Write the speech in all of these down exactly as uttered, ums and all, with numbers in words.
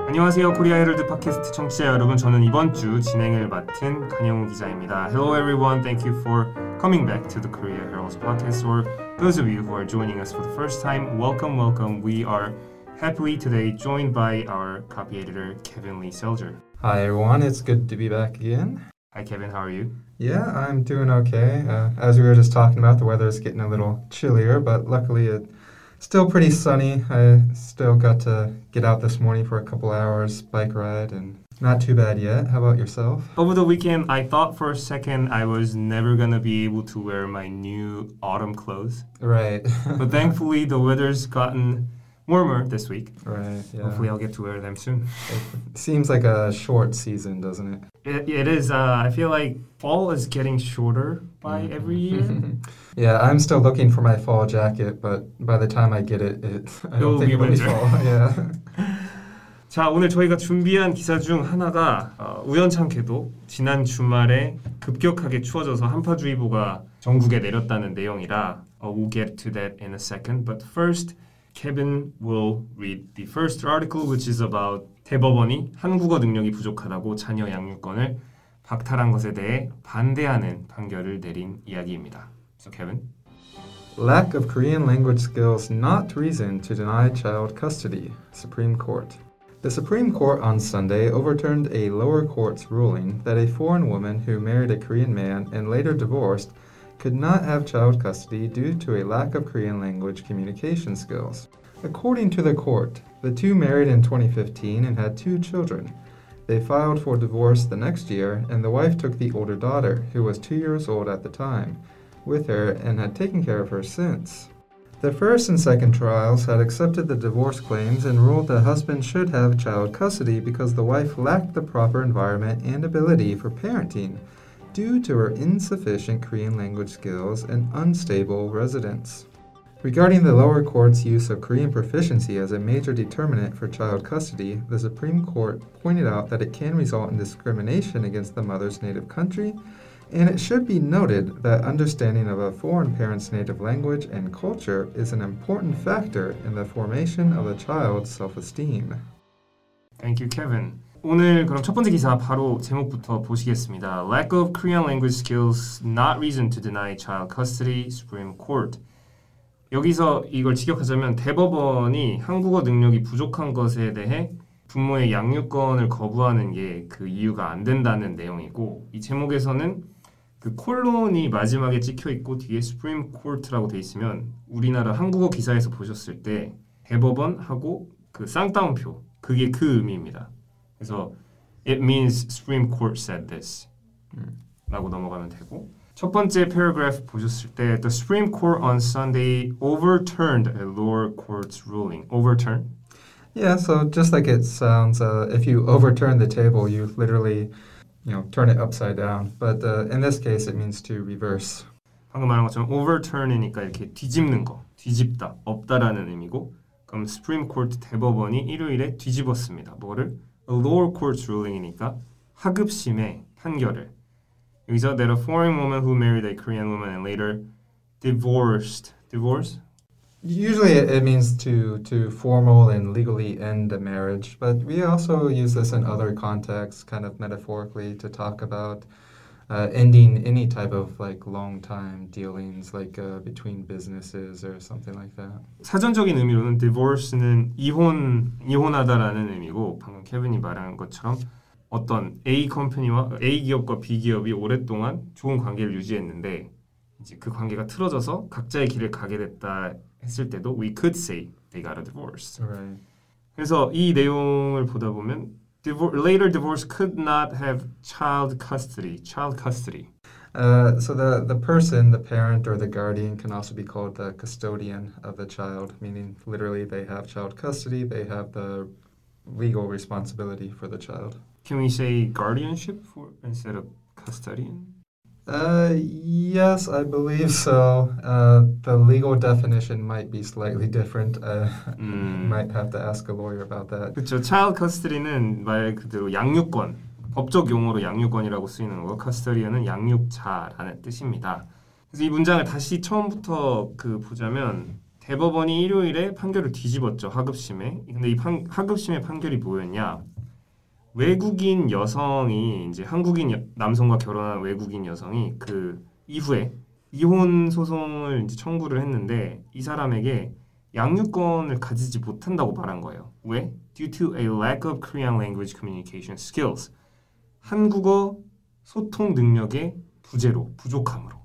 안녕하세요. 코리아 헤럴드 팟캐스트 청취자 여러분. 저는 이번 주 진행을 맡은 강영우 기자입니다. Hello everyone. Thank you for coming back to the Korea Herald's podcast. Or those of you who are joining us for the first time, welcome, welcome. We are happily today joined by our copy editor, Kevin Lee Selger. Hi everyone. It's good to be back again. Hi Kevin, how are you? Yeah, I'm doing okay. Uh, as we were just talking about, the weather is getting a little chillier, but luckily it's still pretty sunny. I still got to get out this morning for a couple hours bike ride and not too bad yet. How about yourself? Over the weekend, I thought for a second I was never going to be able to wear my new autumn clothes. Right. But thankfully the weather's gotten warmer this week. Right, yeah. Hopefully I'll get to wear them soon. It seems like a short season, doesn't it? It, it is. Uh, I feel like fall is getting shorter by mm. every year. Yeah, I'm still looking for my fall jacket, but by the time I get it, it I don't think it'll be fall. Yeah. 자, 오늘 저희가 준비한 기사 중 하나가 어, 우연찮게도 지난 주말에 급격하게 추워져서 한파주의보가 전국에 내렸다는 내용이라 uh, we'll get to that in a second. But first, Kevin will read the first article, which is about 대법원이 한국어 능력이 부족하다고 자녀 양육권을 박탈한 것에 대해 반대하는 판결을 내린 이야기입니다. So Kevin. Lack of Korean language skills not reason to deny child custody, Supreme Court. The Supreme Court on Sunday overturned a lower court's ruling that a foreign woman who married a Korean man and later divorced could not have child custody due to a lack of Korean language communication skills. According to the court, the two married in twenty fifteen and had two children. They filed for divorce the next year, and the wife took the older daughter, who was two years old at the time, with her and had taken care of her since. The first and second trials had accepted the divorce claims and ruled the husband should have child custody because the wife lacked the proper environment and ability for parenting due to her insufficient Korean language skills and unstable residence. Regarding the lower court's use of Korean proficiency as a major determinant for child custody, the Supreme Court pointed out that it can result in discrimination against the mother's native country, and it should be noted that understanding of a foreign parent's native language and culture is an important factor in the formation of a child's self-esteem. Thank you, Kevin. 오늘 그럼 첫 번째 기사 바로 제목부터 보시겠습니다. Lack of Korean language skills not reason to deny child custody, Supreme Court. 여기서 이걸 직역하자면 대법원이 한국어 능력이 부족한 것에 대해 부모의 양육권을 거부하는 게 그 이유가 안 된다는 내용이고 이 제목에서는 그 콜론이 마지막에 찍혀 있고 뒤에 Supreme Court라고 돼 있으면 우리나라 한국어 기사에서 보셨을 때 대법원하고 그 쌍따옴표 그게 그 의미입니다. 그래서 it means Supreme Court said this 음. 라고 넘어가면 되고 첫 번째 paragraph 보셨을 때 The Supreme Court on Sunday overturned a lower court's ruling. Overturn? Yeah, so just like it sounds, uh, if you overturn the table, you literally, you know, turn it upside down. But uh, in this case, it means to reverse. 방금 말한 것처럼 overturn이니까 이렇게 뒤집는 거, 뒤집다, 없다라는 의미고 그럼 Supreme Court 대법원이 일요일에 뒤집었습니다. 뭐를? A lower court's ruling이니까 하급심의 판결을 여기서 that a foreign woman who married a Korean woman and later divorced. Divorce? Usually it means to, to formal and legally end a marriage, but we also use this in other contexts, kind of metaphorically, to talk about uh, ending any type of like long time dealings, like uh, between businesses or something like that. 사전적인 의미로는 divorce는 이혼, 이혼하다라는 의미고 방금 케빈이 말한 것처럼 어떤 A 컴퍼니와 A 기업과 B 기업이 오랫동안 좋은 관계를 유지했는데 이제 그 관계가 틀어져서 각자의 길을 가게 됐다 했을 때도 we could say they got a divorce. Right. 그래서 이 내용을 보다 보면 divor- later divorce could not have child custody. Child custody. Uh, so the, the person, the parent or the guardian can also be called the custodian of the child, meaning literally they have child custody, they have the legal responsibility for the child. Can we say guardianship for instead of custodian? Uh, yes, I believe so. Uh, the legal definition might be slightly different. Uh, 음. Might have to ask a lawyer about that. 그렇죠. Child custody는 말 그대로 양육권, 법적 용어로 양육권이라고 쓰이는 거고, custodian은 양육자라는 뜻입니다. 그래서 이 문장을 다시 처음부터 그 보자면 대법원이 일요일에 판결을 뒤집었죠. 하급심에. 근데 이 판, 하급심의 판결이 뭐였냐? 외국인 여성이 이제 한국인 여, 남성과 결혼한 외국인 여성이 그 이후에 이혼 소송을 이제 청구를 했는데 이 사람에게 양육권을 가지지 못한다고 말한 거예요. 왜? Due to a lack of Korean language communication skills. 한국어 소통 능력의 부재로, 부족함으로.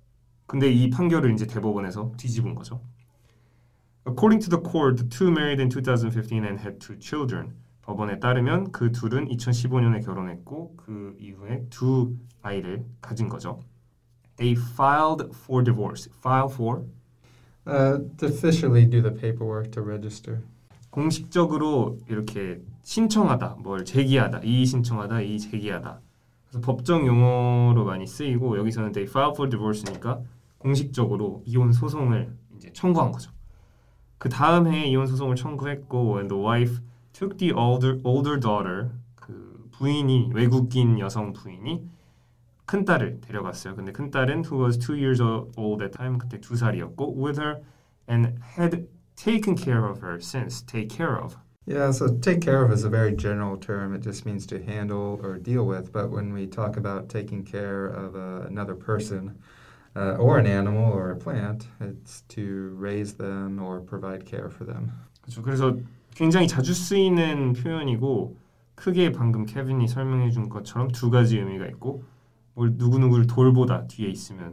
근데 이 판결을 이제 대법원에서 뒤집은 거죠. According to the court, the two married in twenty fifteen and had two children. 법원에 따르면 그 둘은 이천십오 년에 결혼했고 그 이후에 두 아이를 가진 거죠. They filed for divorce. File for? Uh, to officially do the paperwork to register. 공식적으로 이렇게 신청하다, 뭘 제기하다, 이의 신청하다, 이의 제기하다. 그래서 법정 용어로 많이 쓰이고 여기서는 they filed for divorce니까 공식적으로 이혼 소송을 이제 청구한 거죠. 그 다음 해에 이혼 소송을 청구했고 and the wife took the older older daughter 그 부인이 외국인 여성 부인이 큰 딸을 데려갔어요. 근데 큰 딸은 who was two years old at time 그때 두 살이었고 with her and had taken care of her since. Take care of. Yeah, so take care of is a very general term. It just means to handle or deal with. But when we talk about taking care of uh, another person uh, or an animal or a plant, it's to raise them or provide care for them. 그렇죠. 그래서 굉장히 자주 쓰이는 표현이고 크게 방금 케빈이 설명해 준 것처럼 두 가지 의미가 있고 뭘 누구누구를 돌보다 뒤에 있으면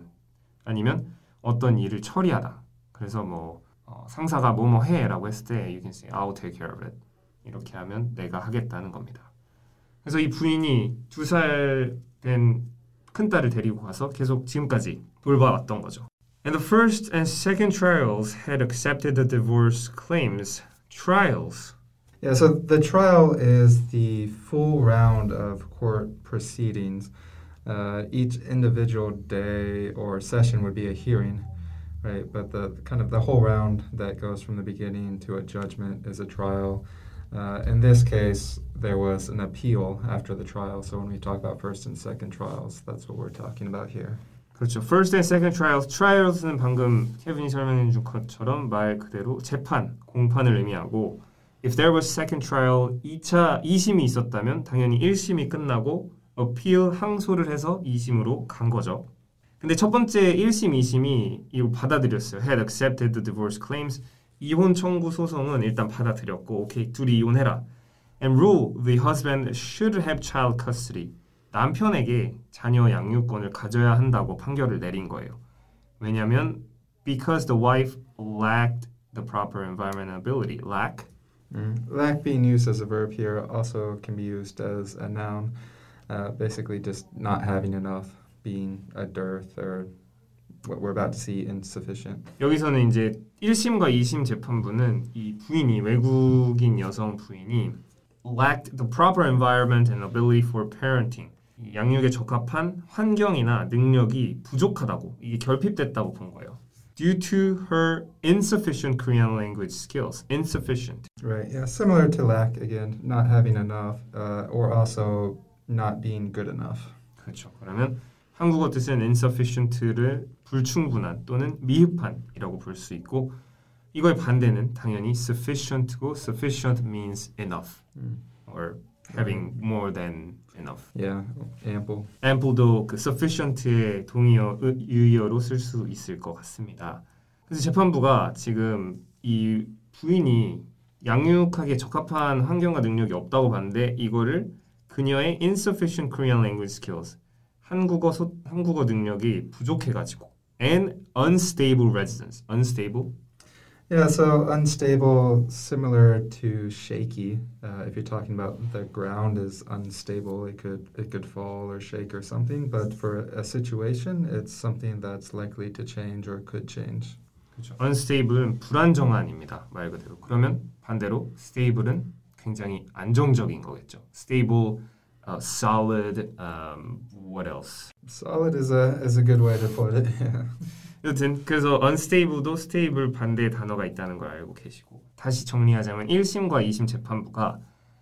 아니면 어떤 일을 처리하다. 그래서 뭐 어, 상사가 뭐뭐 해라고 했을 때 you can say I'll take care of it. 이렇게 하면 내가 하겠다는 겁니다. 그래서 이 부인이 두 살 된 큰딸을 데리고 가서 계속 지금까지 돌봐왔던 거죠. And the first and second trials had accepted the divorce claims. Trials. Yeah, so the trial is the full round of court proceedings. Uh, each individual day or session would be a hearing, right? But the kind of the whole round that goes from the beginning to a judgment is a trial. Uh, in this case, there was an appeal after the trial. So when we talk about first and second trials, that's what we're talking about here. 그렇죠. First and second trials. Trials는 방금 케빈이 설명해 준 것처럼 말 그대로 재판, 공판을 의미하고 If there was second trial, 이 차 이 심이 있었다면 당연히 일 심이 끝나고 appeal, 항소를 해서 이 심으로 간 거죠. 근데 첫 번째 일 심, 이 심이 이거 받아들였어요. Had accepted the divorce claims. 이혼 청구 소송은 일단 받아들였고 오케이, 둘이 이혼해라. And rule, the husband should have child custody. 남편에게 자녀 양육권을 가져야 한다고 판결을 내린 거예요. 왜냐하면 because the wife lacked the proper environmental ability. Lack? Mm. Lack being used as a verb here also can be used as a noun. Uh, basically just not having enough, being a dearth or what we're about to see insufficient. 여기서는 이제 일 심과 이 심 재판부는 이 부인이 외국인 여성 부인이 lacked the proper environment and ability for parenting. 양육에 적합한 환경이나 능력이 부족하다고 이게 결핍됐다고 본 거예요. Due to her insufficient Korean language skills. Insufficient. Right. Yeah. Similar to lack again, not having enough, uh, or also not being good enough. 그렇죠. 그러면 한국어 뜻은 insufficient를 불충분한 또는 미흡한이라고 볼 수 있고 이거의 반대는 당연히 sufficient고 sufficient means enough Mm. or having more than enough. Yeah. Ample. ample도 그 sufficient의 동의어 유의어로 쓸 수 있을 것 같습니다. 그래서 재판부가 지금 이 부인이 양육하기에 적합한 환경과 능력이 없다고 봤는데 이거를 그녀의 insufficient Korean language skills 한국어 소, 한국어 능력이 부족해가지고 and unstable residence. Unstable? Yeah, so unstable, similar to shaky. Uh, if you're talking about the ground is unstable, it could it could fall or shake or something. But for a situation, it's something that's likely to change or could change. 그렇죠. unstable은 불안정한입니다. 말 그대로. 그러면 반대로 stable은 굉장히 안정적인 거겠죠. stable, uh, solid, um, what else? Solid is a is a good way to put it. 여튼 그래서 unstable도 stable 반대의 단어가 있다는 걸 알고 계시고 다시 정리하자면 일 심과 이 심 재판부가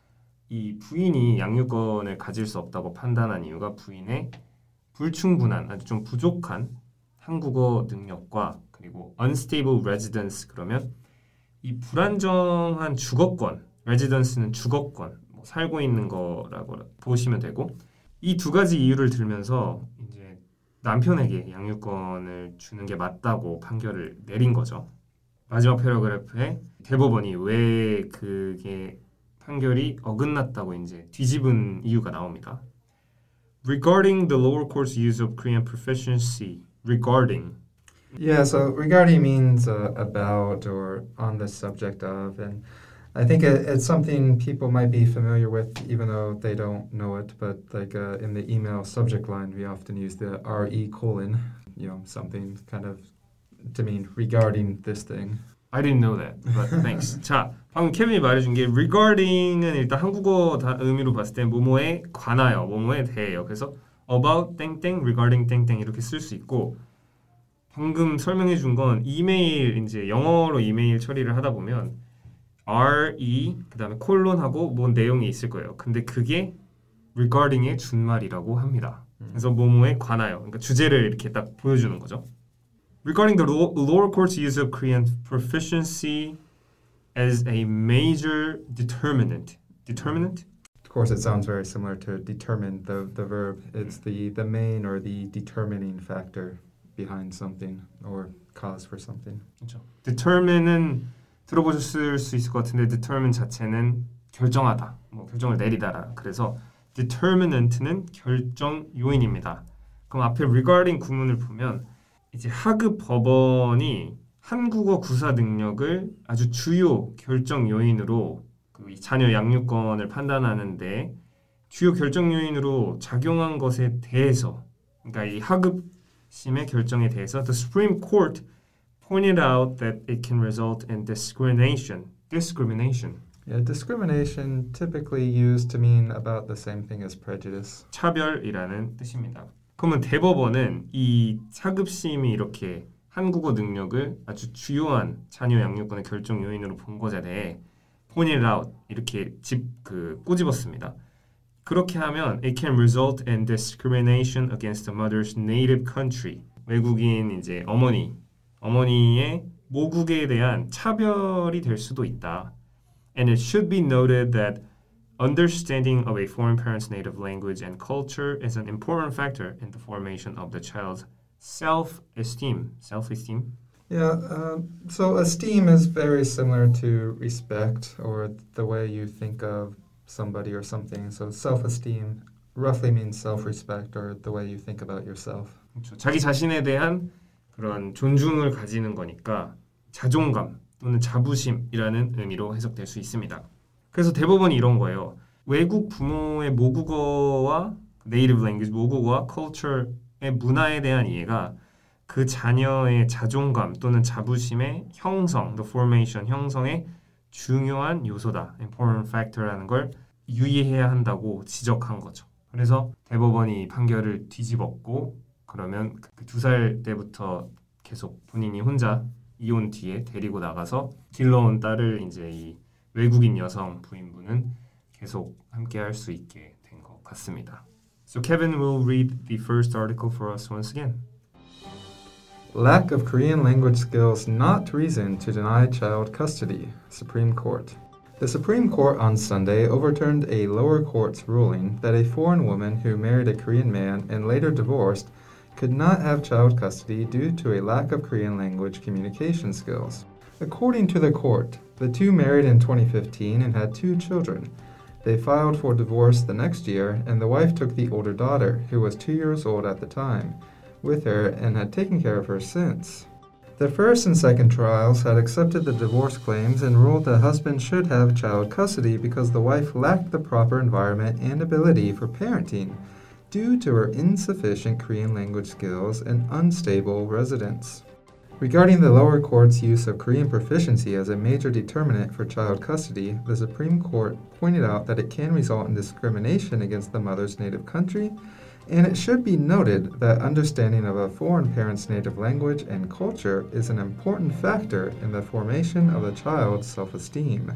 이 부인이 양육권을 가질 수 없다고 판단한 이유가 부인의 불충분한 아주 좀 부족한 한국어 능력과 그리고 unstable residence 그러면 이 불안정한 주거권, residence는 주거권, 뭐 살고 있는 거라고 보시면 되고 이 두 가지 이유를 들면서 이제 남편에게 양육권을 주는 게 맞다고 판결을 내린 거죠. 마지막 패러그래프에 대법원이 왜 그게 판결이 어긋났다고 이제 뒤집은 이유가 나옵니다. Regarding the lower court's use of Korean proficiency, regarding. Yeah, so regarding means uh, about or on the subject of, and I think it, it's something people might be familiar with even though they don't know it, but like uh, in the email subject line, we often use the R E colon, you know, something kind of to mean regarding this thing. I didn't know that, but thanks. 자, 방금 케빈이 말해준 게 regarding은 일단 한국어 다 의미로 봤을 때 뭐뭐에 관하여, 뭐뭐에 대해요. 그래서 about 땡땡, regarding 땡땡 이렇게 쓸 수 있고 방금 설명해 준 건 이메일 이제 영어로 이메일 처리를 하다 보면 re 그다음에 콜론하고 뭐 내용이 있을 거예요. 근데 그게 regarding의 준말이라고 합니다. 그래서 뭐뭐에 관하여, 그러니까 주제를 이렇게 딱 보여주는 거죠. Regarding the lower court's use of Korean proficiency as a major determinant. Determinant? Of course, it sounds very similar to determine, the, the verb. It's the, the main or the determining factor behind something or cause for something. 그렇죠. Determine은 들어보셨을 수 있을 것 같은데 determine 자체는 결정하다, 뭐 결정을 내리다라. 그래서 determinant는 결정 요인입니다. 그럼 앞에 regarding 구문을 보면 이제 하급 법원이 한국어 구사 능력을 아주 주요 결정 요인으로 그 자녀 양육권을 판단하는데 주요 결정 요인으로 작용한 것에 대해서, 그러니까 이 하급심의 결정에 대해서 the Supreme Court pointed out that it can result in discrimination. Discrimination. Yeah, discrimination typically used to mean about the same thing as prejudice. 차별이라는 뜻입니다. 그러면 대법원은 이 하급심이 이렇게 한국어 능력을 아주 주요한 자녀 양육권의 결정 요인으로 본 것에 대해 pointed out 이렇게 집 그 꼬집었습니다. 그렇게 하면 it can result in discrimination against the mother's native country. 외국인 이제 어머니, 어머니의 모국에 대한 차별이 될 수도 있다. And it should be noted that understanding of a foreign parent's native language and culture is an important factor in the formation of the child's self-esteem. Self-esteem? Yeah, uh, so esteem is very similar to respect or the way you think of somebody or something. So self-esteem roughly means self-respect or the way you think about yourself. 그렇죠. 자기 자신에 대한 그런 존중을 가지는 거니까 자존감 또는 자부심이라는 의미로 해석될 수 있습니다. 그래서 대법원이 이런 거예요. 외국 부모의 모국어와 네이티브 랭귀지, 모국어와 culture의 문화에 대한 이해가 그 자녀의 자존감 또는 자부심의 형성, the formation, 형성의 중요한 요소다. important factor라는 걸 유의해야 한다고 지적한 거죠. 그래서 대법원이 판결을 뒤집었고 그러면 그 두 살 때부터 계속 본인이 혼자 이혼 뒤에 데리고 나가서 길러온 딸을 이제 이 외국인 여성 부인분은 계속 함께 할 수 있게 된 것 같습니다. So Kevin will read the first article for us once again. Lack of Korean language skills not reason to deny child custody. Supreme Court. The Supreme Court on Sunday overturned a lower court's ruling that a foreign woman who married a Korean man and later divorced could not have child custody due to a lack of Korean language communication skills. According to the court, the two married in twenty fifteen and had two children. They filed for divorce the next year, and the wife took the older daughter, who was two years old at the time, with her and had taken care of her since. The first and second trials had accepted the divorce claims and ruled the husband should have child custody because the wife lacked the proper environment and ability for parenting due to her insufficient Korean language skills and unstable residence. Regarding the lower court's use of Korean proficiency as a major determinant for child custody, the Supreme Court pointed out that it can result in discrimination against the mother's native country, and it should be noted that understanding of a foreign parent's native language and culture is an important factor in the formation of the child's self-esteem.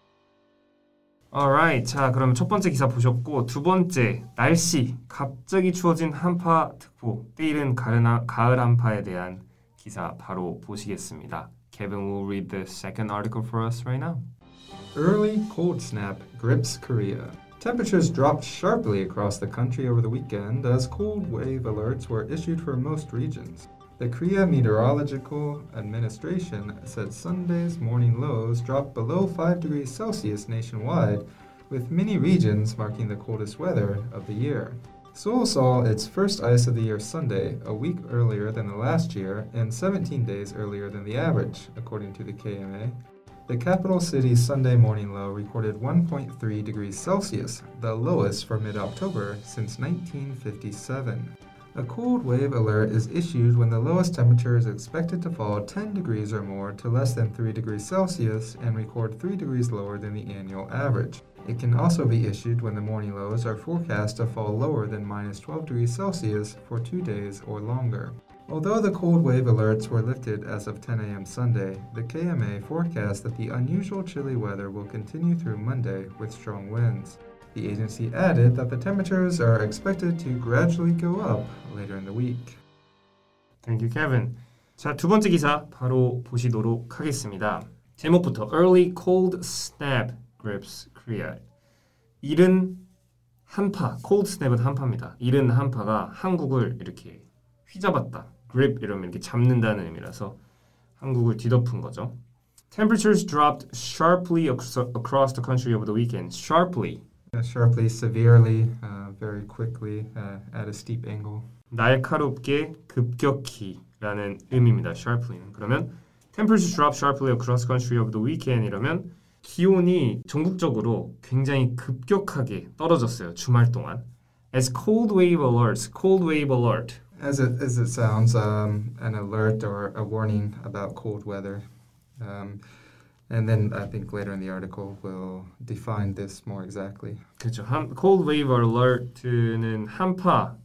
Alright, 자 그럼 첫 번째 기사 보셨고 두 번째 날씨 갑자기 추워진 한파특보 때이른 가을 한파에 대한 기사 바로 보시겠습니다. Kevin will read the second article for us right now. Early cold snap grips Korea. Temperatures dropped sharply across the country over the weekend as cold wave alerts were issued for most regions. The Korea Meteorological Administration said Sunday's morning lows dropped below five degrees Celsius nationwide, with many regions marking the coldest weather of the year. Seoul saw its first ice of the year Sunday, a week earlier than the last year and seventeen days earlier than the average, according to the K M A. The capital city's Sunday morning low recorded one point three degrees Celsius, the lowest for mid-October since nineteen fifty-seven. A cold wave alert is issued when the lowest temperature is expected to fall ten degrees or more to less than three degrees Celsius and record three degrees lower than the annual average. It can also be issued when the morning lows are forecast to fall lower than minus twelve degrees Celsius for two days or longer. Although the cold wave alerts were lifted as of ten a.m. Sunday, the K M A forecasts that the unusual chilly weather will continue through Monday with strong winds. The agency added that the temperatures are expected to gradually go up later in the week. Thank you, Kevin. 자, 두 번째 기사 바로 보시도록 하겠습니다. 제목부터 Early cold snap grips Korea. 이른 한파, cold snap은 한파입니다. 이른 한파가 한국을 이렇게 휘잡았다. grip 이러면 이렇게 잡는다는 의미라서 한국을 뒤덮은 거죠. Temperatures dropped sharply across the country over the weekend. Sharply. Yeah, sharply, severely, uh, very quickly, uh, at a steep angle. 날카롭게, 급격히라는 의미입니다. Sharply는. 그러면 temperatures dropped sharply across the country over the weekend 이러면 기온이 전국적으로 굉장히 급격하게 떨어졌어요. 주말 동안. As cold wave alerts, cold wave alert. As it as it sounds, um, an alert or a warning about cold weather. Um, And then I think later in the article we'll define this more exactly. 그렇죠. 한, cold wave alert는 한파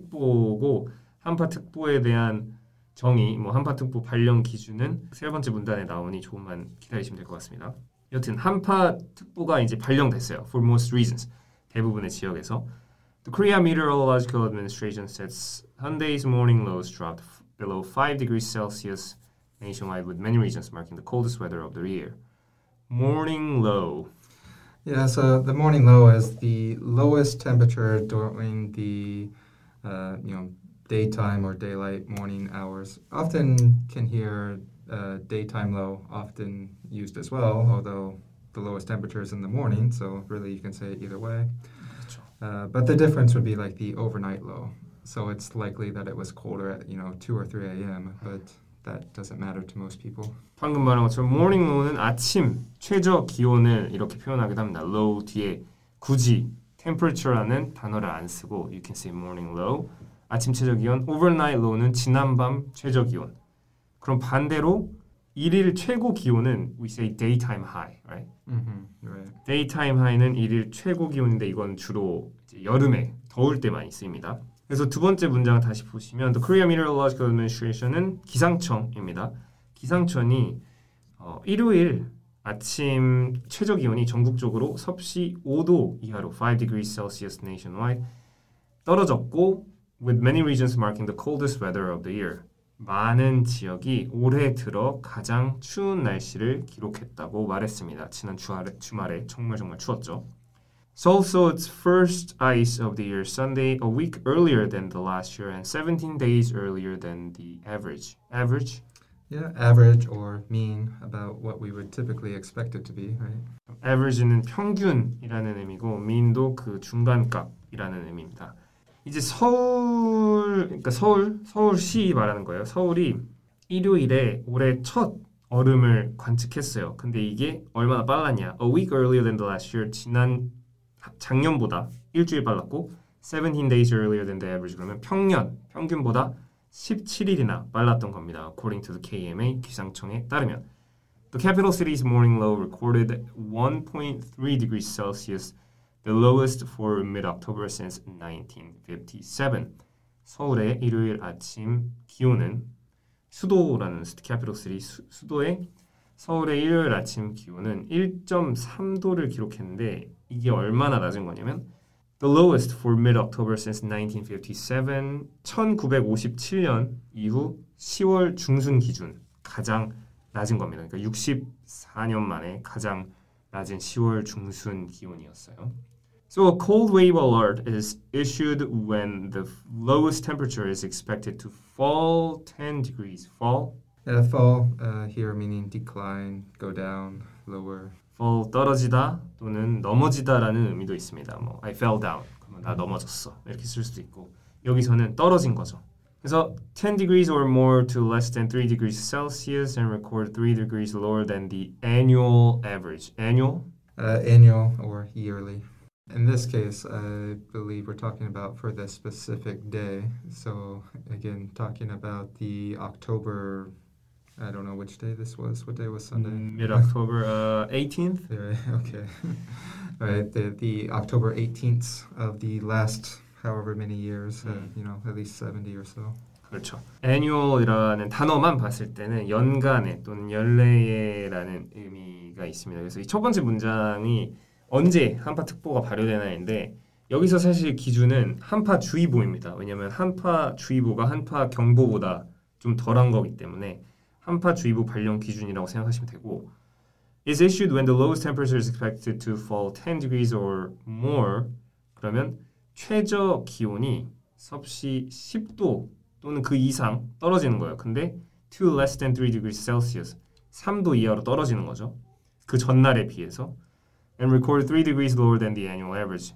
특보고 한파 특보에 대한 정의, 뭐 한파 특보 발령 기준은 세 번째 문단에 나오니 조금만 기다리시면 될 것 같습니다. 여튼 한파 특보가 이제 발령됐어요. For most regions. 대부분의 지역에서. The Korea Meteorological Administration said Sunday's morning lows dropped below five degrees Celsius nationwide, with many regions marking the coldest weather of the year. Morning low. Yeah, so the morning low is the lowest temperature during the uh, you know daytime or daylight morning hours. Often can hear uh, daytime low often used as well, although the lowest temperature is in the morning, so really you can say it either way. Uh, but the difference would be like the overnight low. So it's likely that it was colder at you know two or three a.m., but that doesn't matter to most people. 방금 말한 것처럼 morning low는 아침 최저 기온을 이렇게 표현하기도 합니다. low 뒤에 굳이 temperature라는 단어를 안 쓰고 you can say morning low. 아침 최저 기온. overnight low는 지난밤 최저 기온. 그럼 반대로 일일 최고 기온은 we say daytime high, right? Mm-hmm, right. daytime high는 일일 최고 기온인데 이건 주로 이제 여름에 더울 때 많이 쓰입니다. 그래서 두 번째 문장을 다시 보시면 The Korea Meteorological Administration은 기상청입니다. 기상청이 어, 일요일 아침 최저 기온이 전국적으로 섭씨 오 도 이하로 five degrees Celsius nationwide 떨어졌고 with many regions marking the coldest weather of the year. 많은 지역이 올해 들어 가장 추운 날씨를 기록했다고 말했습니다. 지난 주말에, 주말에 정말 정말 추웠죠. Seoul saw its first ice of the year Sunday, a week earlier than the last year and seventeen days earlier than the average. Average? Yeah, average or mean, about what we would typically expect it to be, right? Average는 평균이라는 의미고 mean도 그 중간값이라는 의미입니다. 이제 서울, 그러니까 서울, 서울시 말하는 거예요. 서울이 일요일에 올해 첫 얼음을 관측했어요. 근데 이게 얼마나 빨랐냐? A week earlier than the last year, 지난 작년보다 일주일 빨랐고 seventeen days earlier than the average, 그러면 평년, 평균보다 십칠 일이나 빨랐던 겁니다. According to the K M A, 기상청에 따르면. The capital city's morning low recorded one point three degrees Celsius, the lowest for mid-October since nineteen fifty-seven. 서울의 일요일 아침 기온은 수도라는 capital city, 수, 수도의 서울의 일요일 아침 기온은 일 점 삼 도를 기록했는데 이게 얼마나 낮은 거냐면 The lowest for mid-October since nineteen fifty-seven, 천구백오십칠 년 이후 시월 중순 기준 가장 낮은 겁니다. 그러니까 육십사 년 만에 가장 낮은 시월 중순 기온이었어요. So a cold wave alert is issued when the lowest temperature is expected to fall ten degrees. Fall? Yeah, fall uh, here meaning decline, go down, lower. fall 떨어지다 또는 넘어지다라는 의미도 있습니다. 뭐 I fell down. 그러면 나 넘어졌어. 이렇게 쓸 수도 있고 여기서는 떨어진 거죠. 그래서 ten degrees or more to less than three degrees Celsius and record three degrees lower than the annual average. Annual? Uh, annual or yearly. In this case, I believe we're talking about for the specific day. So again, talking about the October, I don't know which day this was. What day was Sunday? Mid-October uh, eighteenth? Yeah, okay. Right, the, the October eighteenth of the last however many years, uh, you know, at least seventy or so. 그렇죠. annual이라는 단어만 봤을 때는 연간의 또는 연례라는 의미가 있습니다. 그래서 이 첫 번째 문장이 언제 한파특보가 발효되나인데 여기서 사실 기준은 한파주의보입니다. 왜냐하면 한파주의보가 한파경보보다 좀 덜한 거기 때문에 한파주의보 발령 기준이라고 생각하시면 되고 is issued when the lowest temperature is expected to fall ten degrees or more 그러면 최저 기온이 섭씨 십 도 또는 그 이상 떨어지는 거예요. 근데 to less than three degrees Celsius 삼 도 이하로 떨어지는 거죠. 그 전날에 비해서 and record three degrees lower than the annual average.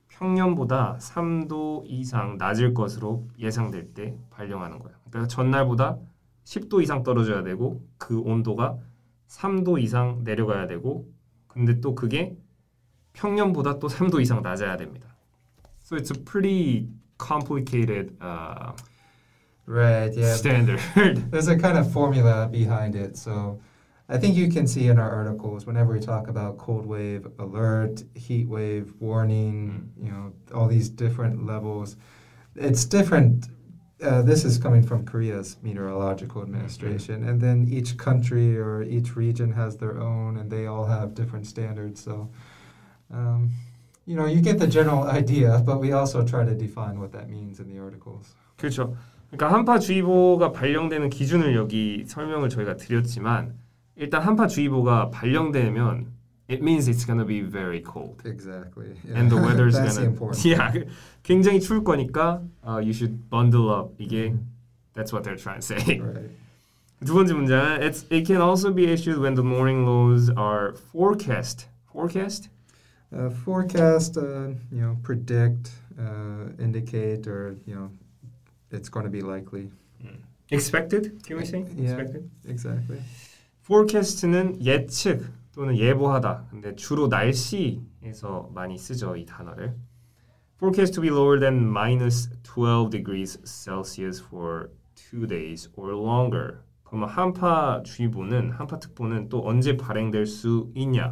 평년보다 삼 도 이상 낮을 것으로 예상될 때 발령하는 거예요. 그러니까 전날보다 십 도 이상 떨어져야 되고 그 온도가 삼 도 이상 내려가야 되고 근데 또 그게 평년보다 또 삼 도 이상 낮아야 됩니다. So it's a pretty complicated uh, right, yeah. standard. There's a kind of formula behind it. So I think you can see in our articles whenever we talk about cold wave alert, heat wave warning, you know, all these different levels. It's different. Uh, this is coming from Korea's meteorological administration, and then each country or each region has their own, and they all have different standards. So, um, you know, you get the general idea, but we also try to define what that means in the articles. 그렇죠. 그러니까 한파주의보가 발령되는 기준을 여기 설명을 저희가 드렸지만 일단 한파주의보가 발령되면 it means it's gonna be very cold. Exactly. Yeah. And the weather's That's gonna the important. yeah, 굉장히 추울 거니까 uh, you should bundle up. 이게 that's what they're trying to say. Right. 두 번째 문장은 it's, it can also be issued when the morning lows are forecast. Forecast? Uh, forecast, uh, you know, predict, uh, indicate, or you know, it's going to be likely. Mm. Expected? Can we say? Yeah, Expected? exactly. forecast는 예측 또는 예보하다. 근데 주로 날씨에서 많이 쓰죠, 이 단어를. Forecast to be lower than minus twelve degrees Celsius for two days or longer. 그러면 한파주의보는, 한파특보는 또 언제 발행될 수 있냐?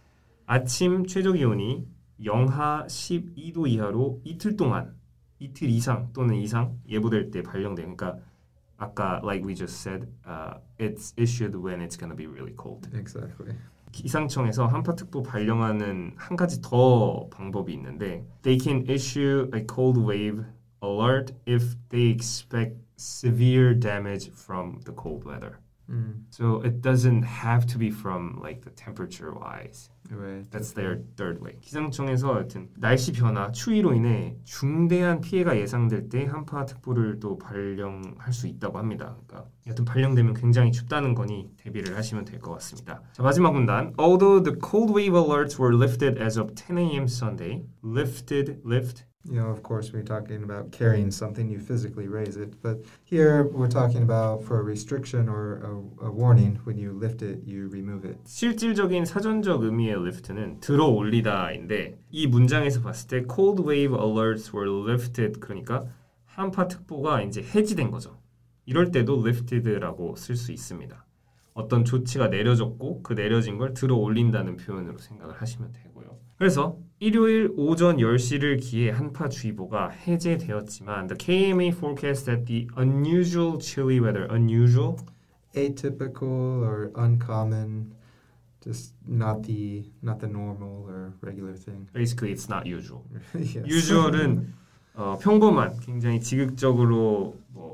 아침 최저 기온이 영하 십이 도 이하로 이틀 동안, 이틀 이상 또는 이상 예보될 때 발령돼. 그러니까 아까 like we just said, uh, it's issued when it's gonna be really cold. Exactly. 기상청에서 한파특보 발령하는 한 가지 더 방법이 있는데 they can issue a cold wave alert if they expect severe damage from the cold weather. Mm. So it doesn't have to be from like the temperature wise. Right. That's their third way. 기상청에서 하여튼 날씨 변화, 추위로 인해 중대한 피해가 예상될 때 한파특보를 또 발령할 수 있다고 합니다. 그러니까 여튼 발령되면 굉장히 춥다는 거니 대비를 하시면 될 것 같습니다. 자, 마지막 문단. Although the cold wave alerts were lifted as of ten a.m. Sunday, lifted, lift. You know, of course, we're talking about carrying something, you physically raise it. But here we're talking about for a restriction or a, a warning, when you lift it, you remove it. 실질적인 사전적 의미의 lift는 들어 올리다인데 이 문장에서 봤을 때 cold wave alerts were lifted 그러니까 한파특보가 이제 해지된 거죠. 이럴 때도 lifted라고 쓸 수 있습니다. 어떤 조치가 내려졌고 그 내려진 걸 들어 올린다는 표현으로 생각을 하시면 되고요. 그래서 일요일 오전 열 시를 기해 한파주의보가 해제되었지만 the K M A forecast that the unusual chilly weather, unusual? Atypical or uncommon, just not the not the normal or regular thing. Basically, it's not usual. Yes. usual은 어, 평범한, 굉장히 지극적으로 뭐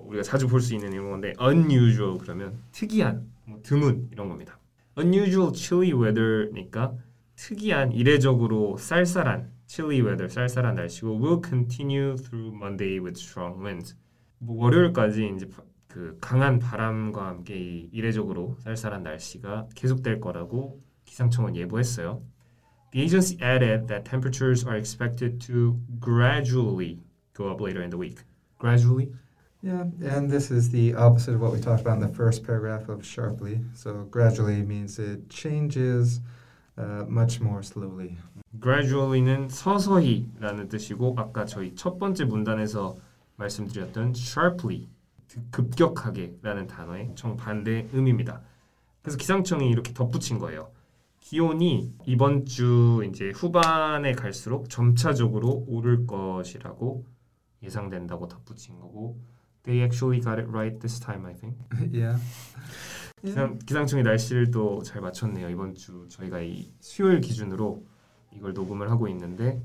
우리가 자주 볼 수 있는 이런 건데 unusual 그러면 특이한, 뭐 드문 이런 겁니다. unusual chilly weather니까 특이한 이례적으로 쌀쌀한 chilly weather 쌀쌀한 날씨고 will continue through Monday with strong winds. 뭐 월요일까지 이제 그 강한 바람과 함께 이 이례적으로 쌀쌀한 날씨가 계속될 거라고 기상청은 예보했어요. The agency added that temperatures are expected to gradually go up later in the week. Gradually? Yeah, and this is the opposite of what we talked about in the first paragraph of sharply. So gradually means it changes uh, much more slowly. Gradually는 서서히라는 뜻이고 아까 저희 첫 번째 문단에서 말씀드렸던 sharply, 급격하게라는 단어의 정반대 의미입니다. 그래서 기상청이 이렇게 덧붙인 거예요. 기온이 이번 주 이제 후반에 갈수록 점차적으로 오를 것이라고 예상된다고 덧붙인 거고 They actually got it right this time, I think. Yeah. 기상, 기상청이 날씨를 또 잘 맞췄네요. 이번 주 저희가 이 수요일 기준으로 이걸 녹음을 하고 있는데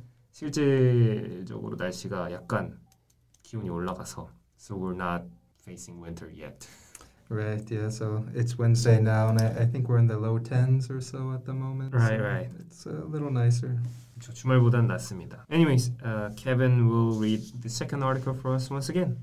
실제적으로 날씨가 약간 기온이 올라가서 So we're not facing winter yet. Right, yeah, so it's Wednesday now, and I, I think we're in the low tens or so at the moment. Right, so right. It's a little nicer. 그렇죠. 주말보단 낫습니다. Anyways, uh, Kevin will read the second article for us once again.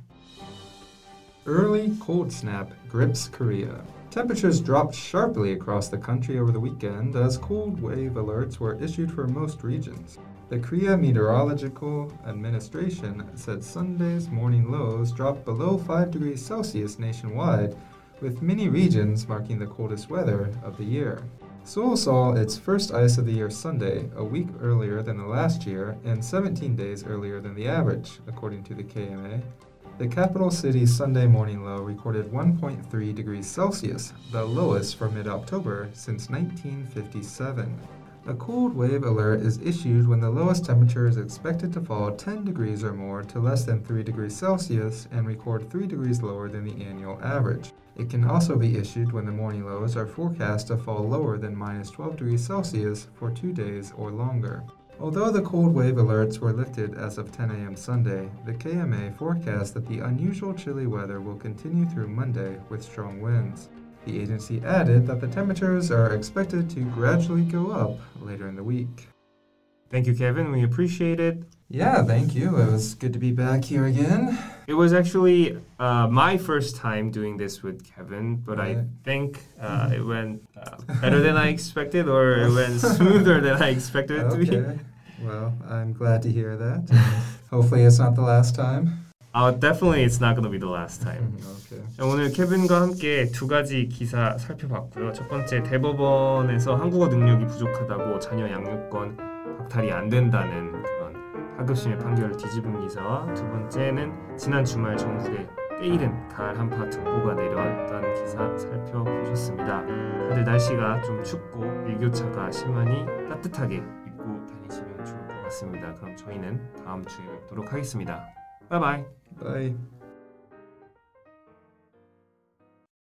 Early cold snap grips Korea. Temperatures dropped sharply across the country over the weekend as cold wave alerts were issued for most regions. The Korea Meteorological Administration said Sunday's morning lows dropped below five degrees Celsius nationwide, with many regions marking the coldest weather of the year. Seoul saw its first ice of the year Sunday, a week earlier than the last year and seventeen days earlier than the average, according to the K M A. The capital city's Sunday morning low recorded one point three degrees Celsius, the lowest for mid-October since nineteen fifty-seven. A cold wave alert is issued when the lowest temperature is expected to fall ten degrees or more to less than three degrees Celsius and record three degrees lower than the annual average. It can also be issued when the morning lows are forecast to fall lower than minus twelve degrees Celsius for two days or longer. Although the cold wave alerts were lifted as of ten a.m. Sunday, the K M A forecasts that the unusual chilly weather will continue through Monday with strong winds. The agency added that the temperatures are expected to gradually go up later in the week. Thank you, Kevin. We appreciate it. Yeah, thank you. It was good to be back here again. It was actually uh, my first time doing this with Kevin, but Right. I think uh, it went uh, better than I expected, or it went smoother than I expected it to be. Okay. Well, I'm glad to hear that. Hopefully it's not the last time. Uh, definitely it's not going to be the last time. Okay. 오늘 케빈과 함께 두 가지 기사 살펴봤고요. 첫 번째, 대법원에서 한국어 능력이 부족하다고 자녀 양육권 박탈이 안 된다는 그런 하급심의 판결을 뒤집은 기사와 두 번째는 지난 주말 전국에 때이른 가을 한파 특보가 내려왔던 기사 살펴보셨습니다. 다들 날씨가 좀 춥고 일교차가 심하니 따뜻하게 입고 다니시면 좋을 것 같습니다. 그럼 저희는 다음 주에 뵙도록 하겠습니다. 바이바이. Bye.